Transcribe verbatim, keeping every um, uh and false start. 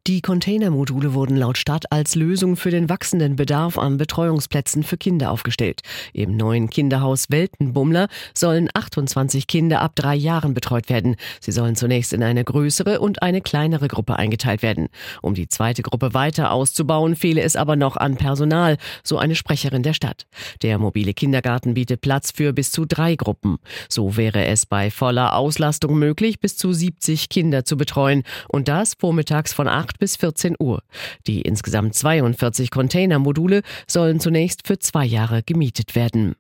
Die Containermodule wurden laut Stadt als Lösung für den wachsenden Bedarf an Betreuungsplätzen für Kinder aufgestellt. Im neuen Kinderhaus Weltenbummler sollen achtundzwanzig Kinder ab drei Jahren betreut werden. Sie sollen zunächst in eine größere und eine kleinere Gruppe eingeteilt werden. Um die zweite Gruppe weiter auszubauen, fehle es aber noch an Personal, so eine Sprecherin der Stadt. Der mobile Kindergarten bietet Platz für bis zu drei Gruppen. So wäre es bei voller Auslastung möglich, bis zu siebzig Kinder zu betreuen. Und das vormittags von acht bis vierzehn Uhr. Die insgesamt zweiundvierzig Containermodule sollen zunächst für zwei Jahre gemietet werden.